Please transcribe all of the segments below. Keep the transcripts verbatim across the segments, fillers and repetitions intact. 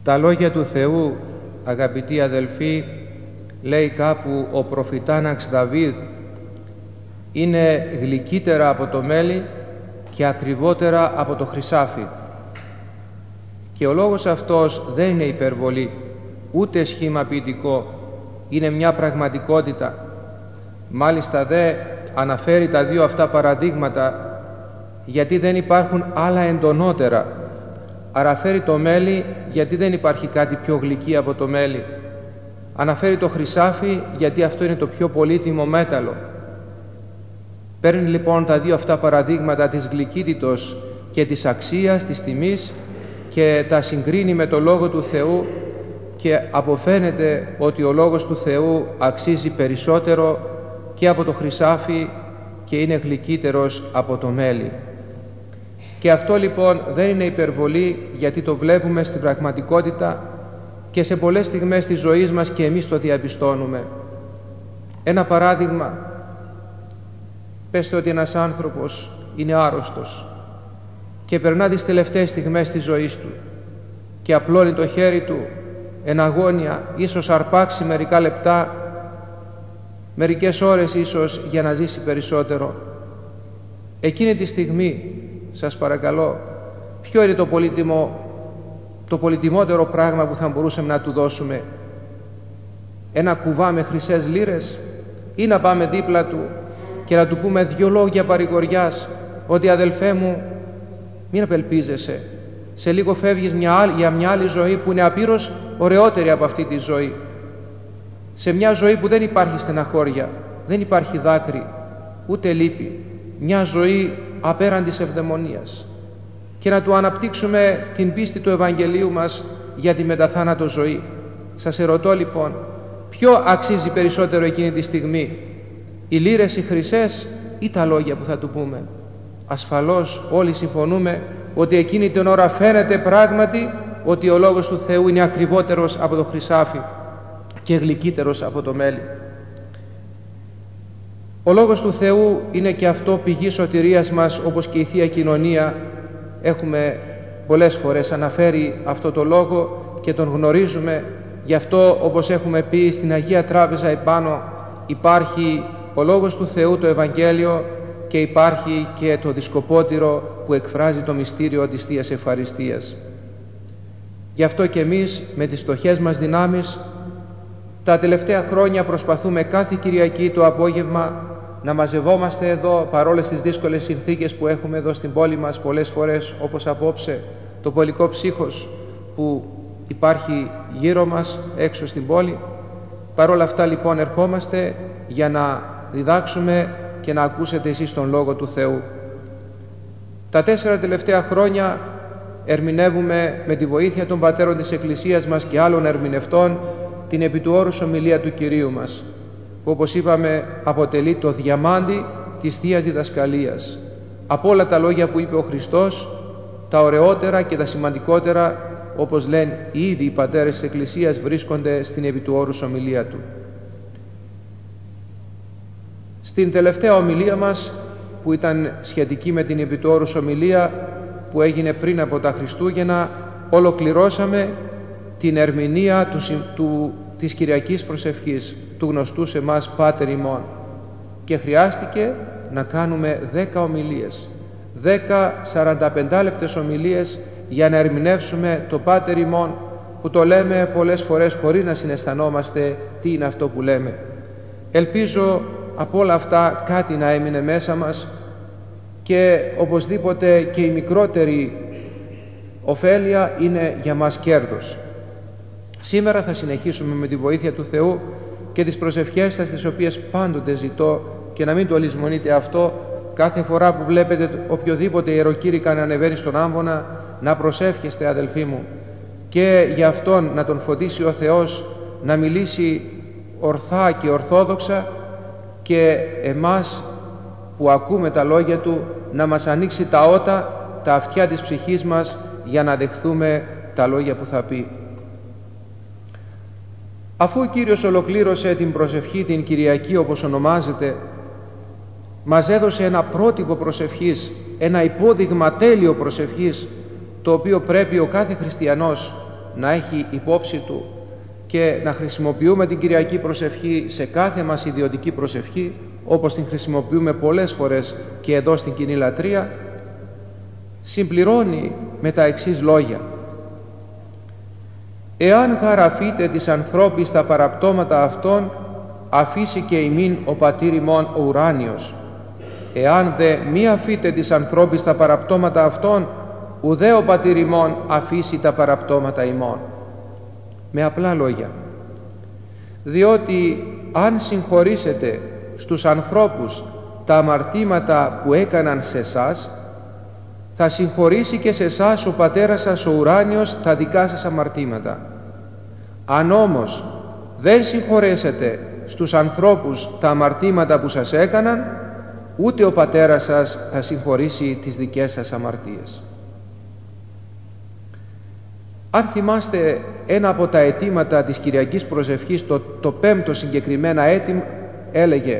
Τα λόγια του Θεού, αγαπητοί αδελφοί, λέει κάπου ο προφητάναξ Δαβίδ, είναι γλυκύτερα από το μέλι και ακριβότερα από το χρυσάφι. Και ο λόγος αυτός δεν είναι υπερβολή, ούτε σχήμα ποιητικό, είναι μια πραγματικότητα. Μάλιστα δε αναφέρει τα δύο αυτά παραδείγματα γιατί δεν υπάρχουν άλλα εντονότερα. Αναφέρει το μέλι γιατί δεν υπάρχει κάτι πιο γλυκύ από το μέλι. Αναφέρει το χρυσάφι γιατί αυτό είναι το πιο πολύτιμο μέταλλο. Παίρνει λοιπόν τα δύο αυτά παραδείγματα της γλυκύτητος και της αξίας, της τιμής και τα συγκρίνει με το Λόγο του Θεού και αποφαίνεται ότι ο Λόγος του Θεού αξίζει περισσότερο και από το χρυσάφι και είναι γλυκύτερος από το μέλι. Και αυτό λοιπόν δεν είναι υπερβολή, γιατί το βλέπουμε στην πραγματικότητα και σε πολλές στιγμές της ζωής μας και εμείς το διαπιστώνουμε. Ένα παράδειγμα, πέστε ότι ένας άνθρωπος είναι άρρωστος και περνά τις τελευταίες στιγμές της ζωής του και απλώνει το χέρι του εν αγώνια, ίσως αρπάξει μερικά λεπτά, μερικές ώρες ίσως για να ζήσει περισσότερο. Εκείνη τη στιγμή, σας παρακαλώ, ποιο είναι το πολύτιμο, το πολυτιμότερο πράγμα που θα μπορούσαμε να του δώσουμε? Ένα κουβά με χρυσές λίρες, ή να πάμε δίπλα του και να του πούμε δυο λόγια παρηγοριάς ότι αδελφέ μου, μην απελπίζεσαι, σε λίγο φεύγεις μια άλλη, για μια άλλη ζωή που είναι απείρως ωραιότερη από αυτή τη ζωή, σε μια ζωή που δεν υπάρχει στεναχώρια, δεν υπάρχει δάκρυ, ούτε λύπη, μια ζωή απέραντης ευδαιμονίας, και να του αναπτύξουμε την πίστη του Ευαγγελίου μας για τη μεταθάνατο ζωή. Σας ερωτώ λοιπόν, ποιο αξίζει περισσότερο εκείνη τη στιγμή, οι λίρες οι χρυσές ή τα λόγια που θα του πούμε? Ασφαλώς όλοι συμφωνούμε ότι εκείνη την ώρα φαίνεται πράγματι ότι ο Λόγος του Θεού είναι ακριβότερος από το χρυσάφι και γλυκύτερος από το μέλι. Ο Λόγος του Θεού είναι και αυτό πηγή σωτηρίας μας, όπως και η Θεία Κοινωνία. Έχουμε πολλές φορές αναφέρει αυτό το Λόγο και τον γνωρίζουμε. Γι' αυτό, όπως έχουμε πει, στην Αγία Τράπεζα επάνω υπάρχει ο Λόγος του Θεού, το Ευαγγέλιο, και υπάρχει και το δισκοπότηρο που εκφράζει το μυστήριο της Θείας Ευχαριστίας. Γι' αυτό και εμείς με τις φτωχές μας δυνάμεις τα τελευταία χρόνια προσπαθούμε κάθε Κυριακή το απόγευμα να μαζευόμαστε εδώ, παρόλες τις δύσκολες συνθήκες που έχουμε εδώ στην πόλη μας πολλές φορές, όπως απόψε το πολικό ψύχος που υπάρχει γύρω μας έξω στην πόλη. Παρόλα αυτά λοιπόν ερχόμαστε για να διδάξουμε και να ακούσετε εσείς τον Λόγο του Θεού. Τα τέσσερα τελευταία χρόνια ερμηνεύουμε με τη βοήθεια των πατέρων της Εκκλησίας μας και άλλων ερμηνευτών την επί του όρους ομιλία του Κυρίου μας, που όπως είπαμε αποτελεί το διαμάντι της Θείας Διδασκαλίας. Από όλα τα λόγια που είπε ο Χριστός, τα ωραιότερα και τα σημαντικότερα, όπως λένε ήδη οι πατέρες της Εκκλησίας, βρίσκονται στην επί του όρους ομιλία του. Στην τελευταία ομιλία μας, που ήταν σχετική με την επί του όρους ομιλία που έγινε πριν από τα Χριστούγεννα, ολοκληρώσαμε την ερμηνεία του, του, της Κυριακής Προσευχής, του γνωστού σε εμάς Πάτερ ημών, και χρειάστηκε να κάνουμε δέκα ομιλίες, δέκα σαρανταπεντάλεπτες ομιλίες για να ερμηνεύσουμε το Πάτερ ημών, που το λέμε πολλές φορές χωρίς να συναισθανόμαστε τι είναι αυτό που λέμε. Ελπίζω από όλα αυτά κάτι να έμεινε μέσα μας και οπωσδήποτε και η μικρότερη ωφέλεια είναι για μας κέρδος. Σήμερα θα συνεχίσουμε με τη βοήθεια του Θεού και τις προσευχές σας, τις οποίες πάντοτε ζητώ, και να μην το λησμονείτε αυτό, κάθε φορά που βλέπετε οποιοδήποτε ιεροκήρυκα να ανεβαίνει στον άμβονα, να προσεύχεστε αδελφοί μου, και για Αυτόν να τον φωτίσει ο Θεός, να μιλήσει ορθά και ορθόδοξα, και εμάς που ακούμε τα λόγια Του να μας ανοίξει τα ότα, τα αυτιά της ψυχής μας, για να δεχθούμε τα λόγια που θα πει. Αφού ο Κύριος ολοκλήρωσε την προσευχή την Κυριακή, όπως ονομάζεται, μας έδωσε ένα πρότυπο προσευχής, ένα υπόδειγμα τέλειο προσευχής, το οποίο πρέπει ο κάθε χριστιανός να έχει υπόψη του και να χρησιμοποιούμε την Κυριακή προσευχή σε κάθε μας ιδιωτική προσευχή, όπως την χρησιμοποιούμε πολλές φορές και εδώ στην Κοινή Λατρεία, συμπληρώνει με τα εξής λόγια: «Εάν γαραφείτε της ανθρώπης τα παραπτώματα αυτών, αφήσει και ημίν ο πατήρ ημών ο ουράνιος. Εάν δε μη αφείτε της ανθρώπης τα παραπτώματα αυτών, ουδέ ο πατήρ ημών αφήσει τα παραπτώματα ημών». Με απλά λόγια, διότι αν συγχωρήσετε στους ανθρώπους τα αμαρτήματα που έκαναν σε εσάς, θα συγχωρήσει και σε εσάς ο Πατέρας σας ο ουράνιος τα δικά σας αμαρτήματα. Αν όμως δεν συγχωρέσετε στους ανθρώπους τα αμαρτήματα που σας έκαναν, ούτε ο Πατέρας σας θα συγχωρήσει τις δικές σας αμαρτίες. Αν θυμάστε, ένα από τα αιτήματα της Κυριακής προσευχής, το, το πέμπτο συγκεκριμένα αίτημα, έλεγε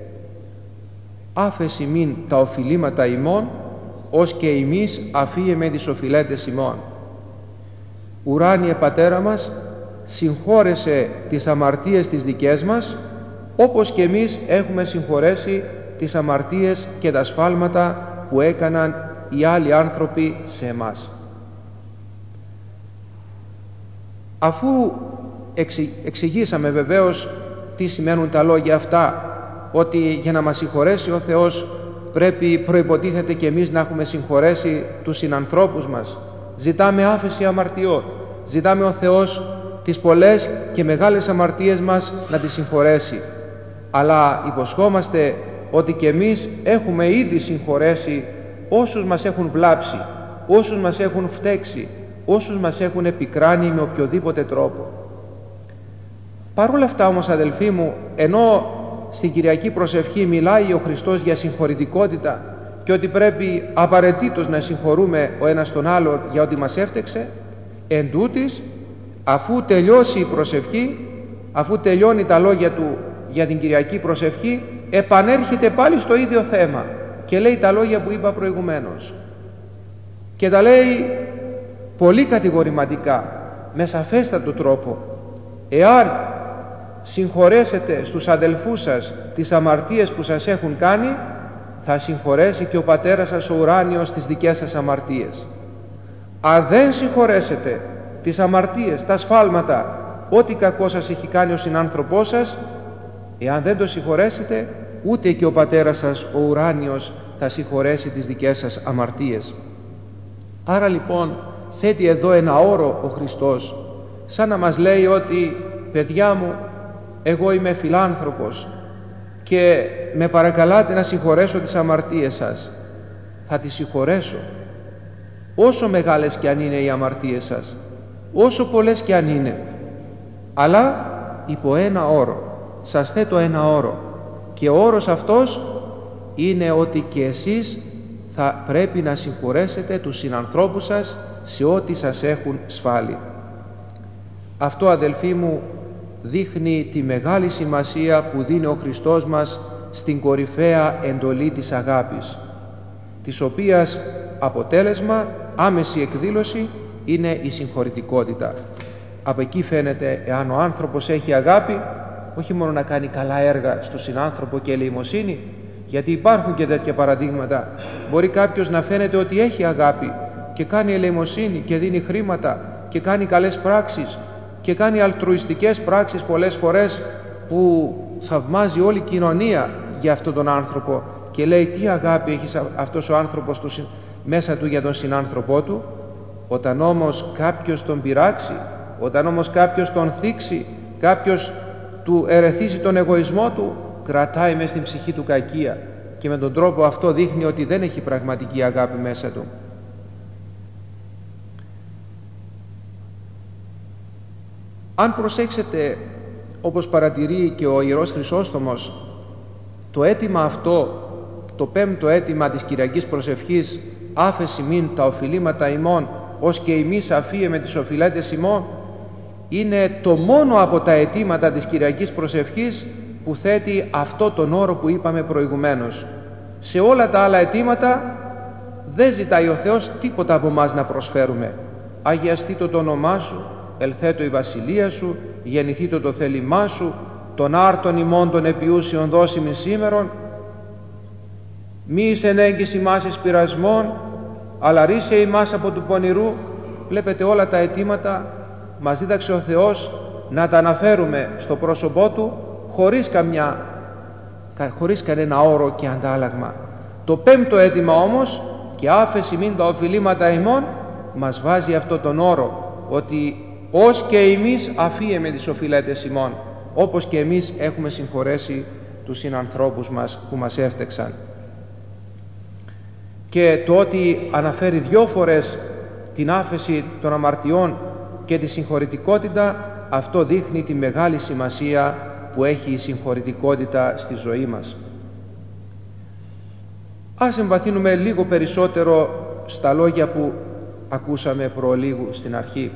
«Άφεση μην τα οφειλήματα ημών, ως και εμείς αφίεμε τις οφειλέτες ημών». Ουράνιε Πατέρα μας, συγχώρεσε τις αμαρτίες τις δικές μας, όπως και εμείς έχουμε συγχωρέσει τις αμαρτίες και τα σφάλματα που έκαναν οι άλλοι άνθρωποι σε εμάς. Αφού εξηγήσαμε βεβαίως τι σημαίνουν τα λόγια αυτά, ότι για να μας συγχωρέσει ο Θεός πρέπει προϋποτίθεται και εμείς να έχουμε συγχωρέσει τους συνανθρώπους μας, ζητάμε άφεση αμαρτιών, ζητάμε ο Θεός τις πολλές και μεγάλες αμαρτίες μας να τις συγχωρέσει, αλλά υποσχόμαστε ότι και εμείς έχουμε ήδη συγχωρέσει όσους μας έχουν βλάψει, όσους μας έχουν φταίξει, όσους μας έχουν επικράνει με οποιοδήποτε τρόπο. Παρ' όλα αυτά όμως, αδελφοί μου, ενώ στην Κυριακή προσευχή μιλάει ο Χριστός για συγχωρητικότητα και ότι πρέπει απαραίτητος να συγχωρούμε ο ένας τον άλλον για ό,τι μας έφτεξε, εν τούτοις, αφού τελειώσει η προσευχή, αφού τελειώνει τα λόγια του για την Κυριακή προσευχή, επανέρχεται πάλι στο ίδιο θέμα και λέει τα λόγια που είπα προηγουμένως. Και τα λέει πολύ κατηγορηματικά, με σαφέστατο τρόπο. Εάν συγχωρέσετε στους αδελφούς σας τις αμαρτίες που σας έχουν κάνει, θα συγχωρέσει και ο Πατέρας σας ο ουράνιος τις δικές σας αμαρτίες. Αν δεν συγχωρέσετε τις αμαρτίες, τα σφάλματα, ό,τι κακό σας έχει κάνει ο συνάνθρωπός σας, εάν δεν το συγχωρέσετε, ούτε και ο Πατέρας σας ο ουράνιος θα συγχωρέσει τις δικές σας αμαρτίες. Άρα λοιπόν θέτει εδώ ένα όρο ο Χριστός, σαν να μας λέει ότι παιδιά μου, εγώ είμαι φιλάνθρωπος και με παρακαλάτε να συγχωρέσω τις αμαρτίες σας. Θα τις συγχωρέσω, όσο μεγάλες κι αν είναι οι αμαρτίες σας, όσο πολλές κι αν είναι, αλλά υπό ένα όρο. Σας θέτω ένα όρο, και ο όρος αυτός είναι ότι και εσείς θα πρέπει να συγχωρέσετε τους συνανθρώπους σας σε ό,τι σας έχουν σφάλει. Αυτό, αδελφοί μου, δείχνει τη μεγάλη σημασία που δίνει ο Χριστός μας στην κορυφαία εντολή της αγάπης, της οποίας αποτέλεσμα, άμεση εκδήλωση, είναι η συγχωρητικότητα. Από εκεί φαίνεται εάν ο άνθρωπος έχει αγάπη, όχι μόνο να κάνει καλά έργα στον συνάνθρωπο και ελεημοσύνη, γιατί υπάρχουν και τέτοια παραδείγματα. Μπορεί κάποιος να φαίνεται ότι έχει αγάπη και κάνει ελεημοσύνη και δίνει χρήματα και κάνει καλές πράξεις και κάνει αλτρουιστικές πράξεις πολλές φορές που θαυμάζει όλη η κοινωνία για αυτόν τον άνθρωπο και λέει τι αγάπη έχει αυτός ο άνθρωπος του, μέσα του για τον συνάνθρωπό του. Όταν όμως κάποιος τον πειράξει, όταν όμως κάποιος τον θίξει, κάποιος του ερεθίσει τον εγωισμό του, κρατάει μες στην ψυχή του κακία και με τον τρόπο αυτό δείχνει ότι δεν έχει πραγματική αγάπη μέσα του. Αν προσέξετε, όπως παρατηρεί και ο Ιερός Χρυσόστομος, το αίτημα αυτό, το πέμπτο αίτημα της Κυριακής προσευχής, άφεση μην τα οφειλήματα ημών, ως και εμείς αφίεμε τις οφειλέτες ημών, είναι το μόνο από τα αιτήματα της Κυριακής προσευχής που θέτει αυτό τον όρο που είπαμε προηγουμένως. Σε όλα τα άλλα αιτήματα δεν ζητάει ο Θεός τίποτα από μας να προσφέρουμε. Αγιαστήτω το όνομά σου, ελθέτω η βασιλεία σου, γεννηθήτω το θέλημά σου, των άρτων ημών των επιούσιων δώσιμην σήμερον, μη εις ενέγγις ημάς εις πειρασμών, αλλά ρίσε ημάς από του πονηρού. Βλέπετε, όλα τα αιτήματα μας δίδαξε ο Θεός να τα αναφέρουμε στο πρόσωπό Του χωρίς, καμιά, χωρίς κανένα όρο και αντάλλαγμα. Το πέμπτο αίτημα όμως, και άφεση μην τα οφειλήματα ημών, μας βάζει αυτό τον όρο, ότι ως και εμείς αφίεμε τις οφειλέτες ημών, όπως και εμείς έχουμε συγχωρέσει τους συνανθρώπους μας που μας έφτεξαν. Και το ότι αναφέρει δυο φορές την άφεση των αμαρτιών και τη συγχωρητικότητα, αυτό δείχνει τη μεγάλη σημασία που έχει η συγχωρητικότητα στη ζωή μας. Ας εμβαθύνουμε λίγο περισσότερο στα λόγια που ακούσαμε προλίγου στην αρχή.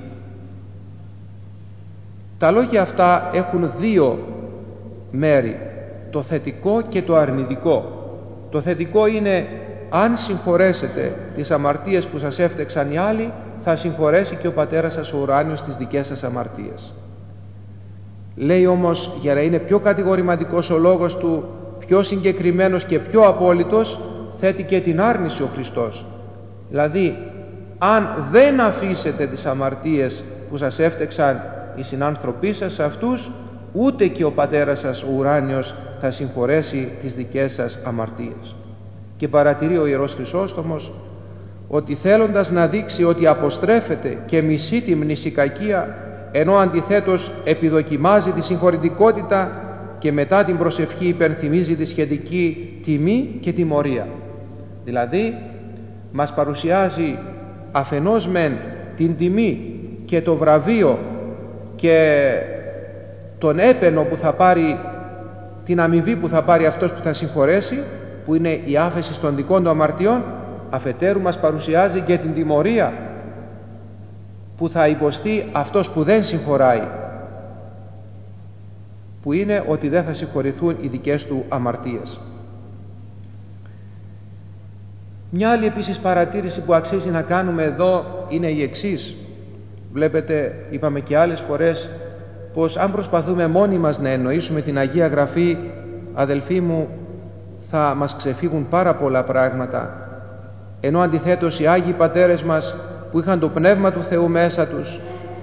Τα λόγια αυτά έχουν δύο μέρη, το θετικό και το αρνητικό. Το θετικό είναι, αν συγχωρέσετε τις αμαρτίες που σας έφτεξαν οι άλλοι, θα συγχωρέσει και ο Πατέρας σας ο ουράνιος τις δικές σας αμαρτίες. Λέει όμως, για να είναι πιο κατηγορηματικός ο λόγος του, πιο συγκεκριμένος και πιο απόλυτος, θέτει και την άρνηση ο Χριστός. Δηλαδή, αν δεν αφήσετε τις αμαρτίες που σας έφτεξαν οι συνάνθρωποι σας αυτούς, ούτε και ο Πατέρας σας ο ουράνιος θα συγχωρέσει τις δικές σας αμαρτίες. Και παρατηρεί ο Ιερός Χρυσόστομος ότι θέλοντας να δείξει ότι αποστρέφεται και μισεί τη μνησικακία, ενώ αντιθέτως επιδοκιμάζει τη συγχωρητικότητα και μετά την προσευχή υπενθυμίζει τη σχετική τιμή και τιμωρία. Δηλαδή μας παρουσιάζει αφενός μεν την τιμή και το βραβείο και τον έπαινο που θα πάρει, την αμοιβή που θα πάρει αυτός που θα συγχωρέσει, που είναι η άφεση των δικών του αμαρτιών, αφετέρου μας παρουσιάζει και την τιμωρία που θα υποστεί αυτός που δεν συγχωράει, που είναι ότι δεν θα συγχωρηθούν οι δικές του αμαρτίες. Μια άλλη επίσης παρατήρηση που αξίζει να κάνουμε εδώ είναι η εξής. Βλέπετε, είπαμε και άλλες φορές, πως αν προσπαθούμε μόνοι μας να εννοήσουμε την Αγία Γραφή, αδελφοί μου, θα μας ξεφύγουν πάρα πολλά πράγματα, ενώ αντιθέτως οι Άγιοι Πατέρες μας που είχαν το Πνεύμα του Θεού μέσα τους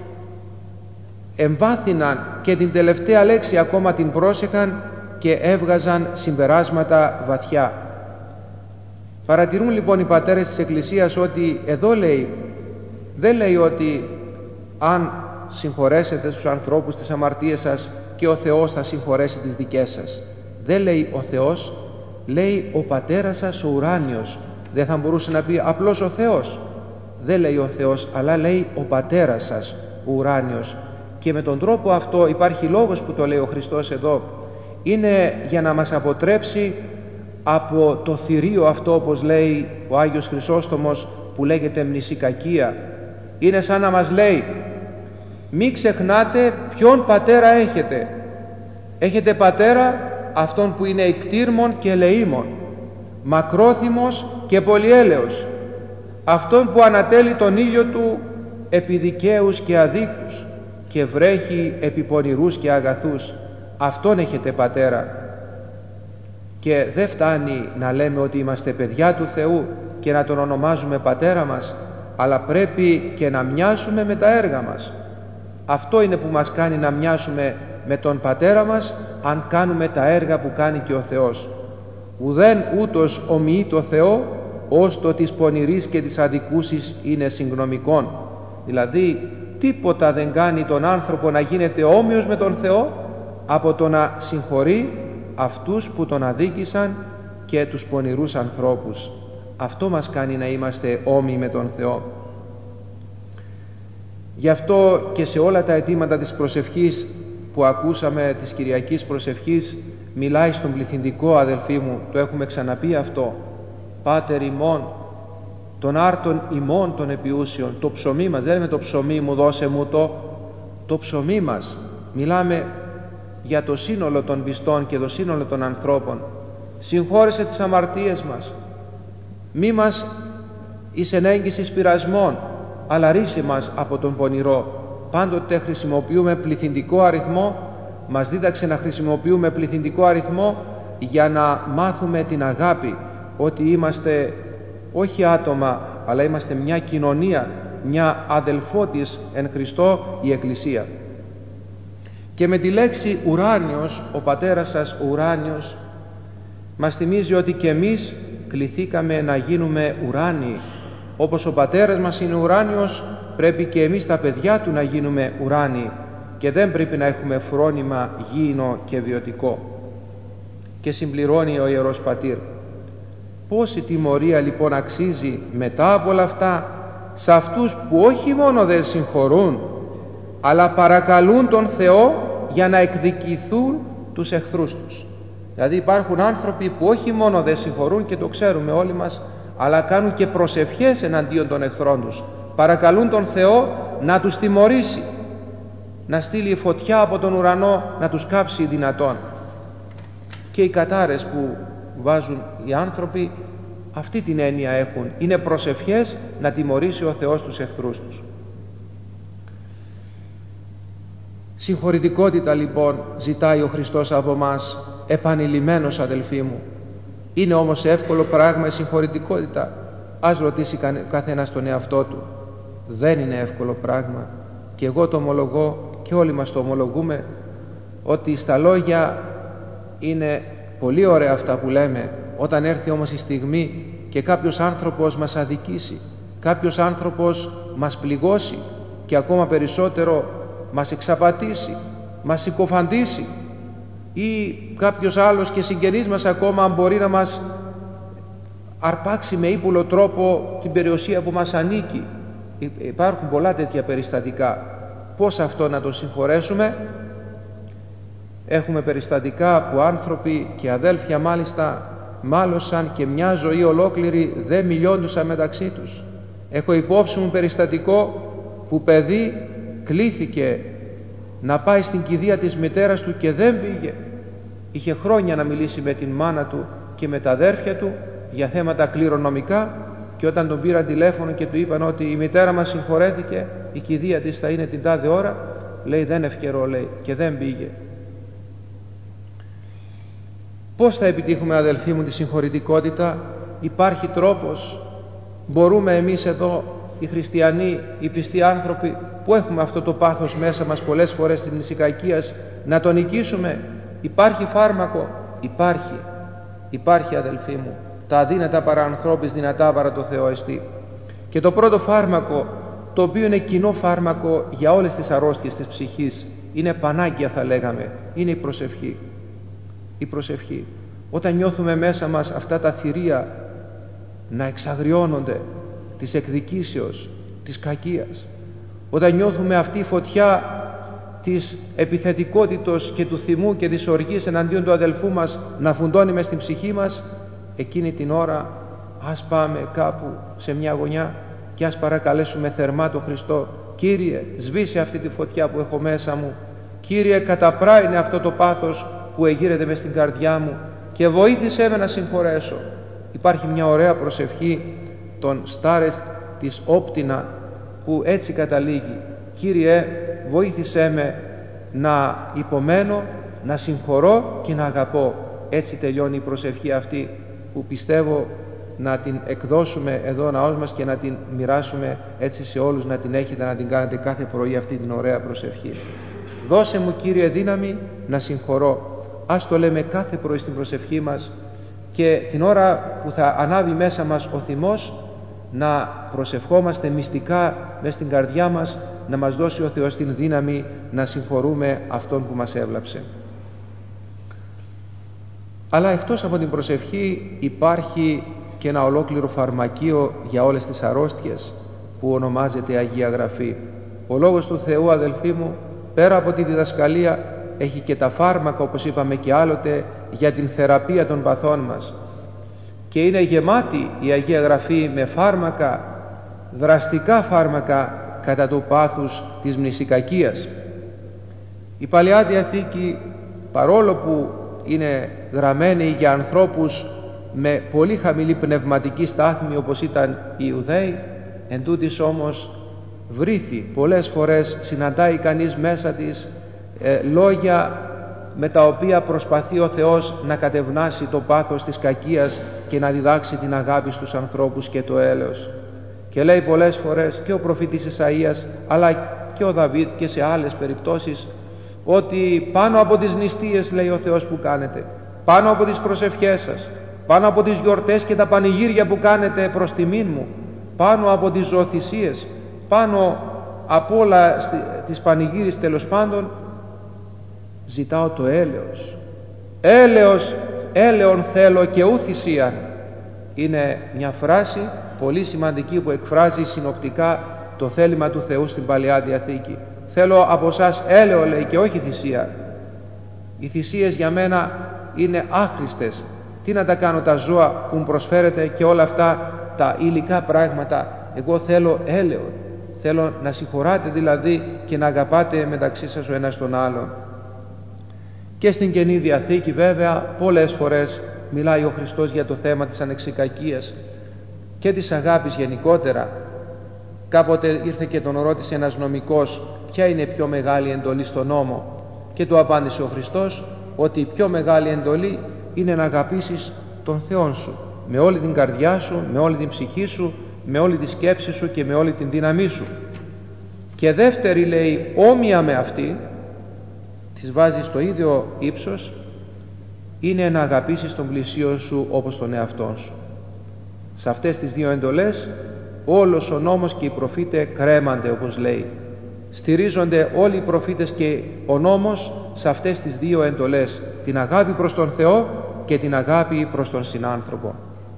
εμβάθυναν και την τελευταία λέξη ακόμα την πρόσεχαν και έβγαζαν συμπεράσματα βαθιά. Παρατηρούν λοιπόν οι πατέρες της Εκκλησίας ότι εδώ λέει, δεν λέει ότι αν συγχωρέσετε στους ανθρώπους τις αμαρτίες σας και ο Θεός θα συγχωρέσει τις δικές σας. Δεν λέει ο Θεός, λέει ο Πατέρας σας ο ουράνιος. Δεν θα μπορούσε να πει απλώς ο Θεός? Δεν λέει ο Θεός, αλλά λέει ο Πατέρας σας ο ουράνιος. Και με τον τρόπο αυτό υπάρχει λόγος που το λέει ο Χριστός εδώ. Είναι για να μας αποτρέψει από το θηρίο αυτό, όπως λέει ο Άγιος Χρυσόστομος, που λέγεται μνησικακία. Είναι σαν να μας λέει, μη ξεχνάτε ποιον πατέρα έχετε. Έχετε πατέρα αυτόν που είναι εκτήρμον και ελεήμον, μακρόθυμος και πολυέλεος, αυτόν που ανατέλει τον ήλιο του επί δικαίους και αδίκους και βρέχει επί πονηρούς και αγαθούς. Αυτόν έχετε πατέρα. Και δεν φτάνει να λέμε ότι είμαστε παιδιά του Θεού και να τον ονομάζουμε πατέρα μας, αλλά πρέπει και να μοιάσουμε με τα έργα μας. Αυτό είναι που μας κάνει να μοιάσουμε με τον πατέρα μας, αν κάνουμε τα έργα που κάνει και ο Θεός. Ουδέν ούτως ομοιεί το Θεό, ως το της πονηρής και της αδικούσης είναι συγγνωμικών. Δηλαδή τίποτα δεν κάνει τον άνθρωπο να γίνεται όμοιος με τον Θεό από το να συγχωρεί αυτούς που τον αδίκησαν και τους πονηρούς ανθρώπους. Αυτό μας κάνει να είμαστε όμοιοι με τον Θεό. Γι' αυτό και σε όλα τα αιτήματα της προσευχής που ακούσαμε, της Κυριακής προσευχής, μιλάει στον πληθυντικό, αδελφοί μου, το έχουμε ξαναπεί αυτό. Πάτερ ημών, των άρτων ημών των επιούσιων, το ψωμί μας, δεν λέμε το ψωμί μου δώσε μου το, το ψωμί μας. Μιλάμε για το σύνολο των πιστών και το σύνολο των ανθρώπων. Συγχώρεσε τις αμαρτίες μας, μη μας εις ενέγγισης πειρασμών, αλλά ρίσε μας από τον πονηρό. πάντοτε χρησιμοποιούμε πληθυντικό αριθμό, μας δίδαξε να χρησιμοποιούμε πληθυντικό αριθμό για να μάθουμε την αγάπη, ότι είμαστε όχι άτομα, αλλά είμαστε μια κοινωνία, μια αδελφότης εν Χριστώ η Εκκλησία. Και με τη λέξη ουράνιος, ο πατέρας σας ο ουράνιος, μας θυμίζει ότι και εμείς κληθήκαμε να γίνουμε ουράνιοι. Όπως ο πατέρας μας είναι ουράνιος, πρέπει και εμείς τα παιδιά του να γίνουμε ουράνιοι και δεν πρέπει να έχουμε φρόνημα γήινο και βιωτικό. Και συμπληρώνει ο Ιερός Πατήρ: πόση τιμωρία λοιπόν αξίζει μετά από όλα αυτά σε αυτούς που όχι μόνο δεν συγχωρούν, αλλά παρακαλούν τον Θεό για να εκδικηθούν τους εχθρούς τους. Δηλαδή υπάρχουν άνθρωποι που όχι μόνο δεν συγχωρούν, και το ξέρουμε όλοι μας, αλλά κάνουν και προσευχές εναντίον των εχθρών τους. Παρακαλούν τον Θεό να τους τιμωρήσει, να στείλει φωτιά από τον ουρανό να τους κάψει δυνατόν. Και οι κατάρες που βάζουν οι άνθρωποι αυτή την έννοια έχουν. Είναι προσευχές να τιμωρήσει ο Θεός τους εχθρούς τους. Συγχωρητικότητα λοιπόν ζητάει ο Χριστός από μας επανειλημμένος, αδελφοί μου. Είναι όμως εύκολο πράγμα η συγχωρητικότητα? Ας ρωτήσει καθένας τον εαυτό του. Δεν είναι εύκολο πράγμα, και εγώ το ομολογώ και όλοι μας το ομολογούμε, ότι στα λόγια είναι πολύ ωραία αυτά που λέμε. Όταν έρθει όμως η στιγμή και κάποιος άνθρωπος μας αδικήσει, κάποιος άνθρωπος μας πληγώσει και ακόμα περισσότερο μας εξαπατήσει, μας συκοφαντήσει, ή κάποιος άλλος και συγγενής μας ακόμα μπορεί να μας αρπάξει με ύπουλο τρόπο την περιουσία που μας ανήκει. Υπάρχουν πολλά τέτοια περιστατικά. Πώς αυτό να το συγχωρέσουμε? Έχουμε περιστατικά που άνθρωποι και αδέλφια μάλιστα μάλωσαν και μια ζωή ολόκληρη δεν μιλιόντουσαν μεταξύ τους. Έχω υπόψη μου περιστατικό που παιδί κλήθηκε να πάει στην κηδεία της μητέρας του και δεν πήγε. Είχε χρόνια να μιλήσει με την μάνα του και με τα αδέρφια του για θέματα κληρονομικά, και όταν τον πήραν τηλέφωνο και του είπαν ότι η μητέρα μας συγχωρέθηκε, η κηδεία της θα είναι την τάδε ώρα, λέει δεν ευκαιρό, λέει, και δεν πήγε. Πώς θα επιτύχουμε, αδελφοί μου, τη συγχωρητικότητα? Υπάρχει τρόπος. Μπορούμε εμείς εδώ οι χριστιανοί, οι πιστοί άνθρωποι που έχουμε αυτό το πάθος μέσα μας πολλές φορές της μνησικακίας, να το νικήσουμε? Υπάρχει φάρμακο? Υπάρχει. Υπάρχει, αδελφοί μου. Τα αδύνατα παρά ανθρώπης, δυνατά παρά το Θεό εστί. Και το πρώτο φάρμακο, το οποίο είναι κοινό φάρμακο για όλες τις αρρώστιες της ψυχής, είναι πανάγκια θα λέγαμε, είναι η προσευχή. Η προσευχή. Όταν νιώθουμε μέσα μας αυτά τα θηρία να εξαγριώνονται της εκδικήσεως, της κακίας, όταν νιώθουμε αυτή η φωτιά της επιθετικότητος και του θυμού και της οργής εναντίον του αδελφού μας να φουντώνει μες στην ψυχή μας, εκείνη την ώρα ας πάμε κάπου σε μια γωνιά και ας παρακαλέσουμε θερμά τον Χριστό: Κύριε, σβήσε αυτή τη φωτιά που έχω μέσα μου. Κύριε, καταπράινε αυτό το πάθος που εγείρεται μες στην καρδιά μου και βοήθησέ με να συγχωρέσω. Υπάρχει μια ωραία προσευχή των Στάρες της Όπτινα που έτσι καταλήγει: Κύριε, βοήθησέ με να υπομένω, να συγχωρώ και να αγαπώ. Έτσι τελειώνει η προσευχή αυτή, που πιστεύω να την εκδώσουμε εδώ ο ναός μας και να την μοιράσουμε έτσι σε όλους, να την έχετε, να την κάνετε κάθε πρωί αυτή την ωραία προσευχή. Δώσε μου, Κύριε, δύναμη να συγχωρώ. Ας το λέμε κάθε πρωί στην προσευχή μας, και την ώρα που θα ανάβει μέσα μας ο θυμός να προσευχόμαστε μυστικά μες στην καρδιά μας, να μας δώσει ο Θεός την δύναμη να συγχωρούμε αυτόν που μας έβλαψε. Αλλά εκτός από την προσευχή υπάρχει και ένα ολόκληρο φαρμακείο για όλες τις αρρώστιες που ονομάζεται Αγία Γραφή. Ο Λόγος του Θεού, αδελφοί μου, πέρα από τη διδασκαλία, έχει και τα φάρμακα, όπως είπαμε και άλλοτε, για την θεραπεία των παθών μας. Και είναι γεμάτη η Αγία Γραφή με φάρμακα, δραστικά φάρμακα κατά του πάθους της μνησικακίας. Η Παλαιά Διαθήκη, παρόλο που είναι γραμμένη για ανθρώπους με πολύ χαμηλή πνευματική στάθμη όπως ήταν οι Ιουδαίοι, εν τούτοις όμως βρήθη. Πολλές φορές συναντάει κανείς μέσα της ε, λόγια με τα οποία προσπαθεί ο Θεός να κατευνάσει το πάθος της κακίας και να διδάξει την αγάπη στους ανθρώπους και το έλεος. Και λέει πολλές φορές και ο προφήτης Ισαΐας αλλά και ο Δαβίδ και σε άλλες περιπτώσεις ότι πάνω από τις νηστείες, λέει ο Θεός, που κάνετε, πάνω από τις προσευχές σας, πάνω από τις γιορτές και τα πανηγύρια που κάνετε προς τιμήν μου, πάνω από τις ζωοθυσίες, πάνω από όλα τις πανηγύρις τέλος πάντων, ζητάω το έλεος. Έλεος, έλεον θέλω και ου θυσίαν. Είναι μια φράση πολύ σημαντική που εκφράζει συνοπτικά το θέλημα του Θεού στην Παλαιά Διαθήκη. Θέλω από εσάς έλεο, λέει, και όχι θυσία. Οι θυσίες για μένα είναι άχρηστες. Τι να τα κάνω τα ζώα που μου προσφέρετε και όλα αυτά τα υλικά πράγματα? Εγώ θέλω έλεο. Θέλω να συγχωράτε δηλαδή και να αγαπάτε μεταξύ σας ο ένας τον άλλον. Και στην Καινή Διαθήκη βέβαια πολλές φορές μιλάει ο Χριστός για το θέμα της ανεξικακίας και της αγάπης γενικότερα. Κάποτε ήρθε και τον ρώτησε ένας νομικός ποια είναι η πιο μεγάλη εντολή στον νόμο και του απάντησε ο Χριστός ότι η πιο μεγάλη εντολή είναι να αγαπήσεις τον Θεόν σου με όλη την καρδιά σου, με όλη την ψυχή σου, με όλη τη σκέψη σου και με όλη την δύναμή σου. Και δεύτερη, λέει, όμοια με αυτή, τις βάζει στο ίδιο ύψος, είναι να αγαπήσεις τον πλησίον σου όπως τον εαυτόν σου. Σε αυτές τις δύο εντολές όλος ο νόμος και οι προφήτες κρέμανται, όπως λέει. Στηρίζονται όλοι οι προφήτες και ο νόμος σε αυτές τις δύο εντολές, την αγάπη προς τον Θεό και την αγάπη προς τον συνάνθρωπο.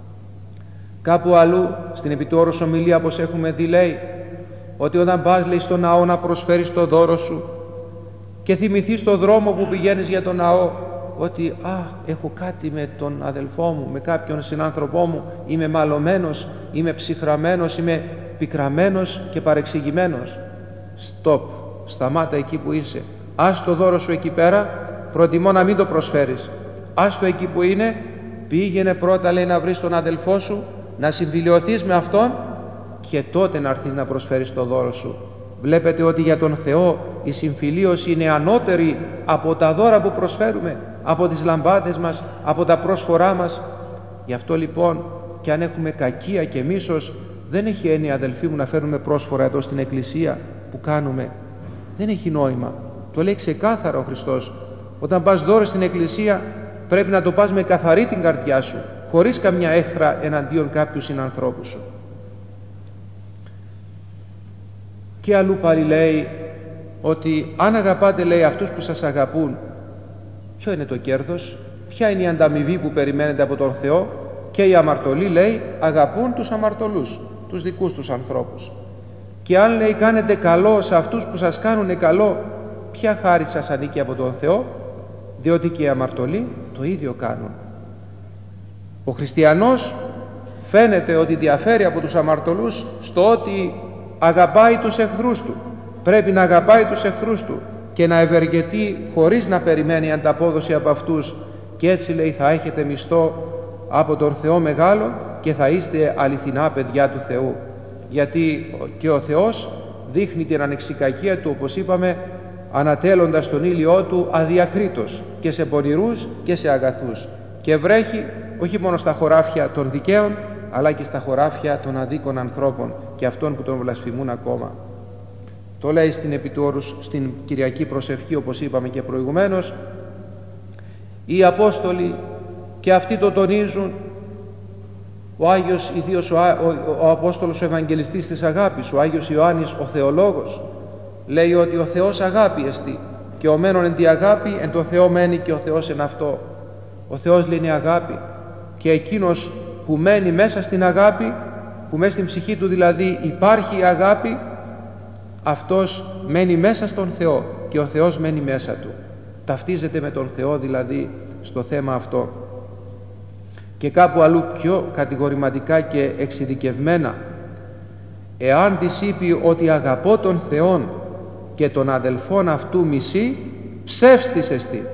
Κάπου αλλού στην επιτόρους ομιλία, όπως έχουμε δει, λέει ότι όταν πας, λέει, στο ναό να προσφέρεις το δώρο σου και θυμηθείς το δρόμο που πηγαίνεις για τον ναό, ότι «Αχ, έχω κάτι με τον αδελφό μου, με κάποιον συνάνθρωπό μου, είμαι μαλωμένος, είμαι ψυχραμένος, είμαι πικραμένος και παρεξηγημένος». Στοπ, σταμάτα εκεί που είσαι. Ας το δώρο σου εκεί πέρα, προτιμώ να μην το προσφέρεις. Ας το εκεί που είναι, πήγαινε πρώτα, λέει, να βρεις τον αδελφό σου, να συμφιλιωθείς με αυτόν και τότε να έρθεις να προσφέρεις το δώρο σου. Βλέπετε ότι για τον Θεό η συμφιλίωση είναι ανώτερη από τα δώρα που προσφέρουμε, από τις λαμπάδες μας, από τα πρόσφορά μας. Γι' αυτό λοιπόν και αν έχουμε κακία και μίσος, δεν έχει έννοια, αδελφοί μου, να φέρουμε πρόσφορα εδώ στην εκκλησία που κάνουμε. Δεν έχει νόημα. Το λέει ξεκάθαρα ο Χριστός. Όταν πας δώρο στην εκκλησία πρέπει να το πας με καθαρή την καρδιά σου, χωρίς καμιά έχθρα εναντίον κάποιου συνανθρώπου σου. Και αλλού πάλι λέει ότι αν αγαπάτε, λέει, αυτούς που σας αγαπούν, ποιο είναι το κέρδος, ποια είναι η ανταμοιβή που περιμένετε από τον Θεό? Και οι αμαρτωλοί, λέει, αγαπούν τους αμαρτωλούς, τους δικούς τους ανθρώπους. Και αν, λέει, κάνετε καλό σε αυτούς που σας κάνουν καλό, ποια χάρη σας ανήκει από τον Θεό? Διότι και οι αμαρτωλοί το ίδιο κάνουν. Ο χριστιανός φαίνεται ότι διαφέρει από τους αμαρτωλούς στο ότι αγαπάει τους εχθρούς του. Πρέπει να αγαπάει τους εχθρούς του και να ευεργετεί χωρίς να περιμένει ανταπόδοση από αυτούς, και έτσι, λέει, θα έχετε μισθό από τον Θεό μεγάλο και θα είστε αληθινά παιδιά του Θεού. Γιατί και ο Θεός δείχνει την ανεξικακία του, όπως είπαμε, ανατέλλοντας τον ήλιό του αδιακρίτως και σε πονηρούς και σε αγαθούς, και βρέχει όχι μόνο στα χωράφια των δικαίων αλλά και στα χωράφια των αδίκων ανθρώπων και αυτών που τον βλασφημούν ακόμα. Το λέει στην επιτόρους, στην Κυριακή Προσευχή, όπως είπαμε και προηγουμένως. Οι Απόστολοι και αυτοί το τονίζουν. Ο Άγιος, ιδίως ο, ο, ο Απόστολος ο Ευαγγελιστής της αγάπης, ο Άγιος Ιωάννης ο Θεολόγος, λέει ότι ο Θεός αγάπη εστί και ο μένον εν τη αγάπη εν το Θεό μένει και ο Θεός εν αυτό. Ο Θεός, λέει, είναι αγάπη, και εκείνος που μένει μέσα στην αγάπη, που μέσα στην ψυχή του δηλαδή υπάρχει η αγάπη, αυτός μένει μέσα στον Θεό και ο Θεός μένει μέσα του. Ταυτίζεται με τον Θεό δηλαδή στο θέμα αυτό. Και κάπου αλλού πιο κατηγορηματικά και εξειδικευμένα, εάν της είπε ότι αγαπώ τον Θεόν και τον αδελφόν αυτού μισεί, ψεύστης εστί.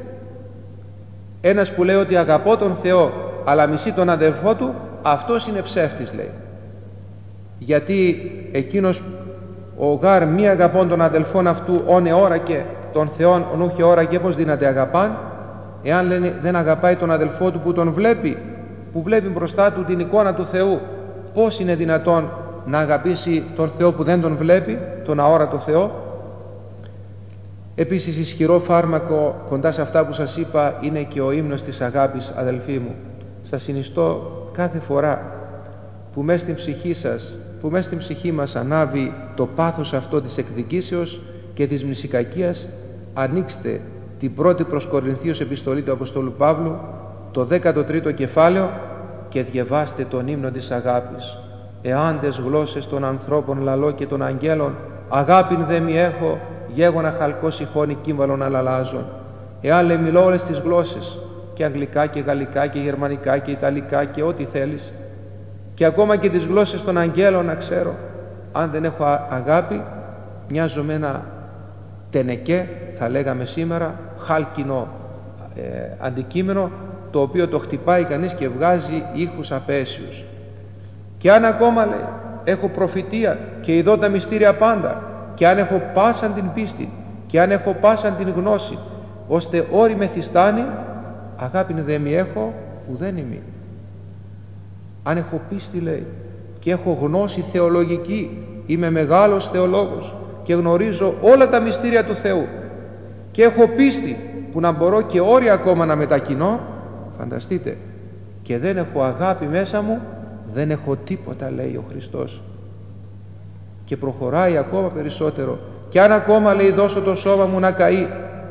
Ένας που λέει ότι αγαπώ τον Θεό αλλά μισεί τον αδελφό του, αυτός είναι ψεύτης, λέει. Γιατί εκείνος Ο γάρ μη αγαπών των αδελφών αυτού όν εώρακε των Θεών ον ούχε ώρακε, πώς δύναται αγαπάν? Εάν λένε, δεν αγαπάει τον αδελφό του που τον βλέπει, που βλέπει μπροστά του την εικόνα του Θεού, πώς είναι δυνατόν να αγαπήσει τον Θεό που δεν τον βλέπει, τον αόρατο Θεό? Επίσης ισχυρό φάρμακο κοντά σε αυτά που σας είπα είναι και ο ύμνος της αγάπης, αδελφοί μου. Σας συνιστώ κάθε φορά που μέσα στην ψυχή σας, που μέσα στην ψυχή μας ανάβει το πάθος αυτό της εκδικήσεως και της μνησικακίας, ανοίξτε την πρώτη προς Κορινθίους επιστολή του Αποστόλου Παύλου, το δέκατο τρίτο κεφάλαιο, και διαβάστε τον ύμνο της αγάπης. Εάντες γλώσσες των ανθρώπων λαλώ και των αγγέλων, αγάπην δε μη έχω, γέγονα χαλκό σιχώνει κύμβαλον αλαλάζων. Εάν λέει μιλώ όλες τις γλώσσες, και αγγλικά και γαλλικά και γερμανικά και ιταλικά και ό,τι θέλεις, και ακόμα και τις γλώσσες των αγγέλων να ξέρω, αν δεν έχω αγάπη, μοιάζω με ένα τενεκέ, θα λέγαμε σήμερα, χάλκινο ε, αντικείμενο, το οποίο το χτυπάει κανείς και βγάζει ήχους απέσιους. Και αν ακόμα λέει έχω προφητεία και ειδώ τα μυστήρια πάντα, και αν έχω πάσαν την πίστη και αν έχω πάσαν την γνώση, ώστε όρι με θυστάνει, αγάπην δε μη έχω, ουδέν ημί. Αν έχω πίστη, λέει, και έχω γνώση θεολογική, είμαι μεγάλος θεολόγος και γνωρίζω όλα τα μυστήρια του Θεού, και έχω πίστη που να μπορώ και όρια ακόμα να μετακινώ, φανταστείτε, και δεν έχω αγάπη μέσα μου, δεν έχω τίποτα, λέει ο Χριστός. Και προχωράει ακόμα περισσότερο. Και αν ακόμα, λέει, δώσω το σώμα μου να καεί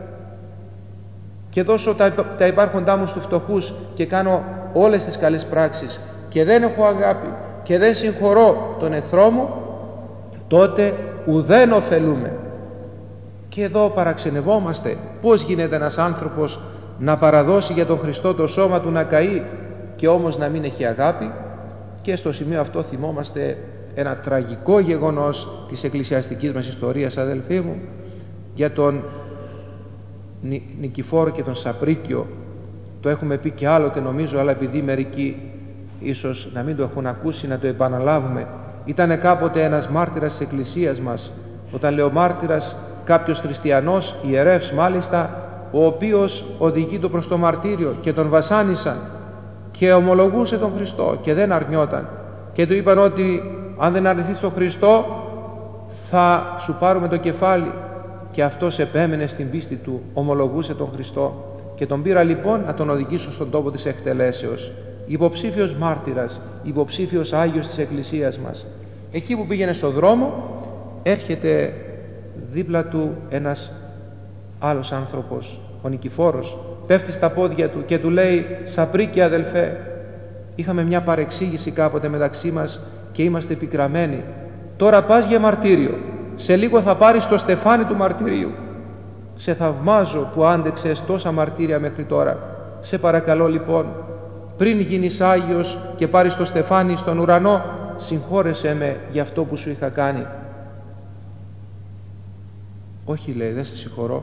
και δώσω τα, τα υπάρχοντά μου στους φτωχούς και κάνω όλες τις καλές πράξεις και δεν έχω αγάπη και δεν συγχωρώ τον εχθρό μου, τότε ουδέν ωφελούμε. Και εδώ παραξενευόμαστε πώς γίνεται ένας άνθρωπος να παραδώσει για τον Χριστό το σώμα του να καεί και όμως να μην έχει αγάπη. Και στο σημείο αυτό θυμόμαστε ένα τραγικό γεγονός της εκκλησιαστικής μας ιστορίας, αδελφοί μου, για τον Νικηφόρο και τον Σαπρίκιο. Το έχουμε πει και άλλοτε νομίζω, αλλά επειδή μερικοί ίσως να μην το έχουν ακούσει, να το επαναλάβουμε. Ήταν κάποτε ένας μάρτυρας της εκκλησίας μας. Όταν λέω μάρτυρας, κάποιος χριστιανός, ιερεύς μάλιστα, ο οποίος οδηγεί προς το μαρτύριο, και τον βασάνισαν και ομολογούσε τον Χριστό και δεν αρνιόταν, και του είπαν ότι αν δεν αρνηθείς τον Χριστό θα σου πάρουμε το κεφάλι, και αυτός επέμενε στην πίστη του, ομολογούσε τον Χριστό, και τον πήρα λοιπόν να τον οδηγήσω στον τόπο της εκτελέσεως, υποψήφιος μάρτυρας, υποψήφιος Άγιος της Εκκλησίας μας. Εκεί που πήγαινε στον δρόμο, έρχεται δίπλα του ένας άλλος άνθρωπος, ο Νικηφόρος, πέφτει στα πόδια του και του λέει: «Σαπρίκη αδελφέ, είχαμε μια παρεξήγηση κάποτε μεταξύ μας και είμαστε πικραμένοι. Τώρα πας για μαρτύριο, σε λίγο θα πάρεις το στεφάνι του μαρτυρίου. Σε θαυμάζω που άντεξες τόσα μαρτύρια μέχρι τώρα. Σε παρακαλώ λοιπόν, πριν γίνεις Άγιος και πάρεις το στεφάνι στον ουρανό, συγχώρεσέ με για αυτό που σου είχα κάνει». «Όχι», λέει, «δεν σε συγχωρώ».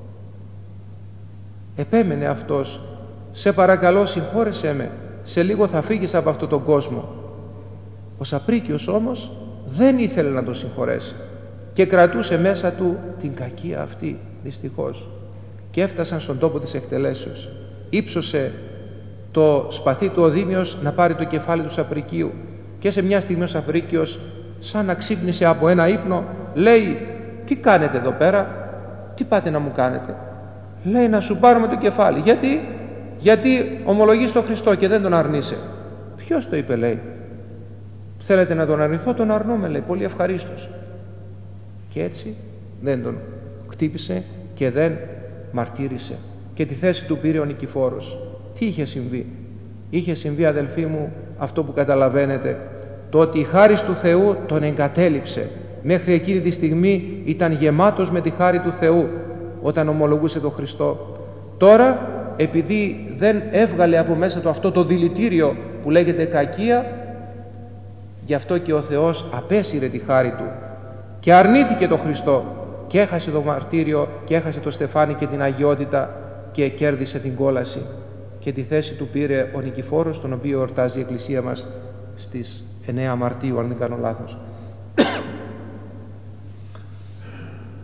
Επέμενε αυτός: «Σε παρακαλώ, συγχώρεσέ με, σε λίγο θα φύγεις από αυτόν τον κόσμο». Ο Σαπρίκιος όμως δεν ήθελε να τον συγχωρέσει και κρατούσε μέσα του την κακία αυτή, δυστυχώς. Και έφτασαν στον τόπο της εκτελέσεως. Ήψωσε το σπαθί του ο Δήμιος να πάρει το κεφάλι του Σαπρικίου, και σε μια στιγμή ο Σαπρίκιος, σαν να ξύπνησε από ένα ύπνο, λέει: «Τι κάνετε εδώ πέρα, τι πάτε να μου κάνετε?» Λέει: «Να σου πάρουμε το κεφάλι». «Γιατί?» «Γιατί ομολογείς τον Χριστό και δεν τον αρνείσαι». «Ποιος το είπε?» λέει. «Θέλετε να τον αρνηθώ?» «Τον αρνούμε», λέει, «πολύ ευχαρίστως». Και έτσι δεν τον χτύπησε και δεν μαρτύρησε, και τη θέση του πήρε ο Νικηφόρος. Τι είχε συμβεί? Είχε συμβεί, αδελφοί μου, αυτό που καταλαβαίνετε, το ότι η χάρις του Θεού τον εγκατέλειψε. Μέχρι εκείνη τη στιγμή ήταν γεμάτος με τη χάρη του Θεού όταν ομολογούσε τον Χριστό. Τώρα, επειδή δεν έβγαλε από μέσα του αυτό το δηλητήριο που λέγεται κακία, γι' αυτό και ο Θεός απέσυρε τη χάρη του και αρνήθηκε τον Χριστό και έχασε το μαρτύριο και έχασε το στεφάνι και την αγιότητα και κέρδισε την κόλαση, και τη θέση του πήρε ο Νικηφόρος, τον οποίο εορτάζει η Εκκλησία μας στις εννέα Μαρτίου, αν δεν κάνω λάθος.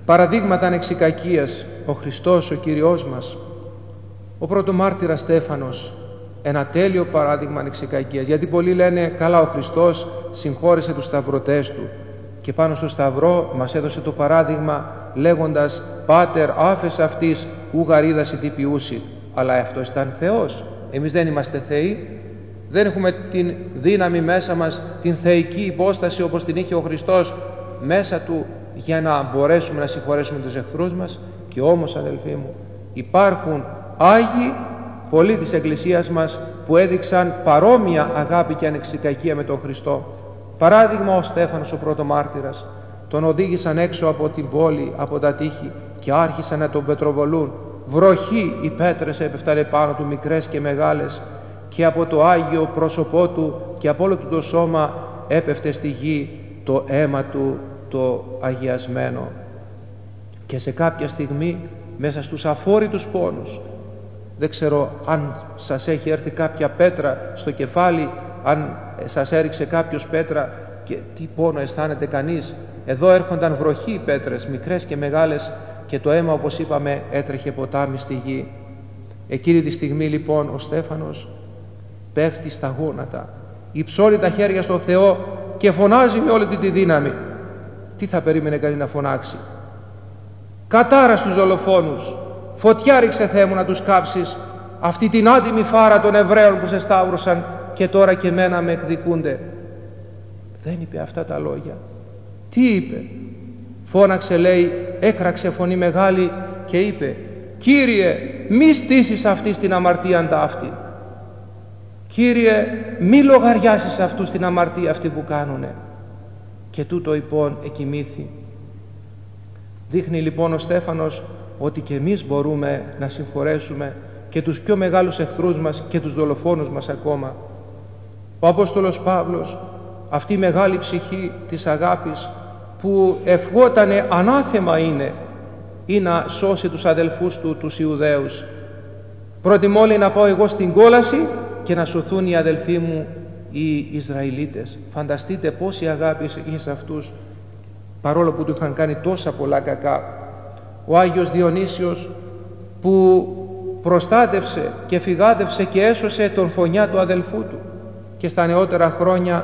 παραδείγματα ανεξικακίας, ο Χριστός, ο Κύριος μας, ο πρωτομάρτυρας Στέφανος, ένα τέλειο παράδειγμα ανεξικακίας, γιατί πολλοί λένε καλά, ο Χριστός συγχώρεσε τους σταυρωτές του και πάνω στο σταυρό μας έδωσε το παράδειγμα λέγοντας «Πάτερ άφες αυτής ου γαρίδας τι ποιούσι», αλλά αυτός ήταν Θεός, εμείς δεν είμαστε θεοί, δεν έχουμε την δύναμη μέσα μας, την θεϊκή υπόσταση όπως την είχε ο Χριστός μέσα του για να μπορέσουμε να συγχωρέσουμε τους εχθρούς μας. Και όμως, αδελφοί μου, υπάρχουν Άγιοι πολλοί της Εκκλησίας μας που έδειξαν παρόμοια αγάπη και ανεξικακία με τον Χριστό. Παράδειγμα, ο Στέφανος ο πρωτομάρτυρας. Τον οδήγησαν έξω από την πόλη, από τα τείχη και άρχισαν να τον πετροβολούν. Βροχή, οι πέτρες έπεφτανε πάνω του, μικρές και μεγάλες, και από το Άγιο πρόσωπό του και από όλο του το σώμα έπεφτε στη γη το αίμα του το αγιασμένο. Και σε κάποια στιγμή, μέσα στους αφόρητους πόνους, δεν ξέρω αν σας έχει έρθει κάποια πέτρα στο κεφάλι, αν σας έριξε κάποιος πέτρα και τι πόνο αισθάνεται κανείς. Εδώ έρχονταν βροχή πέτρες, μικρές και μεγάλες, και το αίμα, όπως είπαμε, έτρεχε ποτάμι στη γη. Εκείνη τη στιγμή λοιπόν ο Στέφανος πέφτει στα γόνατα, υψώνει τα χέρια στο Θεό και φωνάζει με όλη τη δύναμη. Τι θα περίμενε κανείς να φωνάξει? Κατάρα στους δολοφόνους, φωτιά ρίξε, Θεέ μου, να τους κάψεις αυτή την άτιμη φάρα των Εβραίων που σε σταύρωσαν και τώρα και μένα με εκδικούνται. Δεν είπε αυτά τα λόγια. Τι είπε? Φώναξε, λέει, έκραξε φωνή μεγάλη και είπε, Κύριε, μη στήσεις αυτή στην αμαρτία ταύτη. Κύριε, μη λογαριάσεις αυτούς την αμαρτία αυτή που κάνουνε. Και τούτο λοιπόν εκοιμήθη. Δείχνει λοιπόν ο Στέφανος ότι και εμείς μπορούμε να συγχωρέσουμε και τους πιο μεγάλους εχθρούς μας και τους δολοφόνους μας ακόμα. Ο Απόστολος Παύλος, αυτή η μεγάλη ψυχή της αγάπης που ευχότανε ανάθεμα είναι ή να σώσει τους αδελφούς του, τους Ιουδαίους. Προτιμώ, λέει, να πάω εγώ στην κόλαση και να σωθούν οι αδελφοί μου οι Ισραηλίτες. Φανταστείτε πόση αγάπη είχε σε αυτούς, παρόλο που του είχαν κάνει τόσα πολλά κακά. Ο Άγιος Διονύσιος που προστάτευσε και φυγάτευσε και έσωσε τον φωνιά του αδελφού του, και στα νεότερα χρόνια